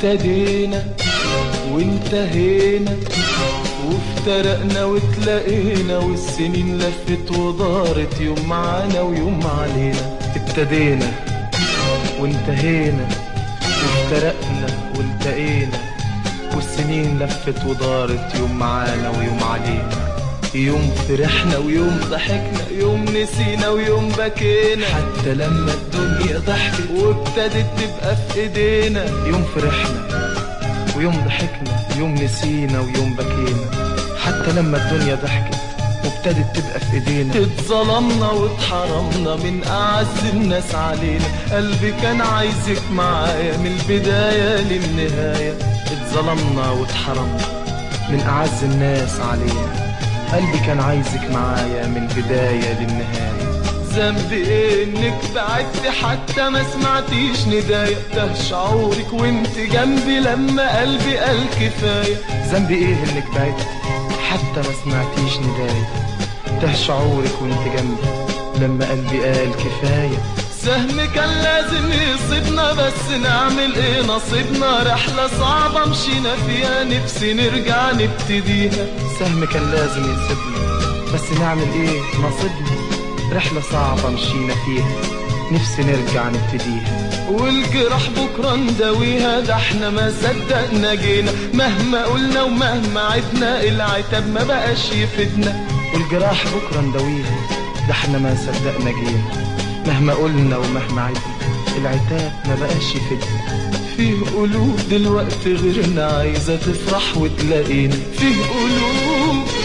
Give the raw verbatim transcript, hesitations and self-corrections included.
ابتدينا وانتهينا وافترقنا وتلاقينا والسنين لفت ودارت يوم معانا ويوم علينا. ابتدينا وانتهينا وافترقنا والتقينا والسنين لفت ودارت يوم معانا ويوم علينا. يوم فرحنا ويوم ضحكنا، يوم نسينا ويوم بكينا، حتى لما الدنيا ضحكت وابتدت تبقى في ايدينا. يوم فرحنا ويوم ضحكنا، يوم نسينا ويوم بكينا، حتى لما الدنيا ضحكت وابتدت تبقى في ايدينا. اتظلمنا واتحرمنا من اعز الناس علينا، قلبي كان عايزك معايا من البداية للنهاية. اتظلمنا واتحرمنا من اعز الناس علينا، قلبي كان عايزك معايا من البداية للنهاية. ذنبي ايه انك بعدت حتى ما سمعتيش ندايا، ده شعورك وانت جنبي لما قلبي قال كفاية. ذنبي ايه انك بعدت حتى ما سمعتيش ندايا، ده شعورك وانت جنبي لما قلبي قال كفاية. سهم كان لازم يصيبنا بس نعمل ايه نصيبنا، رحلة صعبة مشينا فيها نفسي نرجع نبتديها. سهم كان لازم يصيبنا بس نعمل ايه نصيبنا، رحلة صعبة مشينا فيها نفسي نرجع نبتديها. والجراح بكرة نداويها، ده احنا ما صدقنا جينا، مهما قلنا ومهما عدنا العتاب ما بقاش يفيدنا. والجراح بكرة نداويها، ده احنا ما صدقنا جينا، مهما قلنا ومهما عدنا العتاب ما بقاش يفيدنا. فيه قلوب دلوقتي غيرنا عايزة تفرح وتلاقينا، فيه قلوب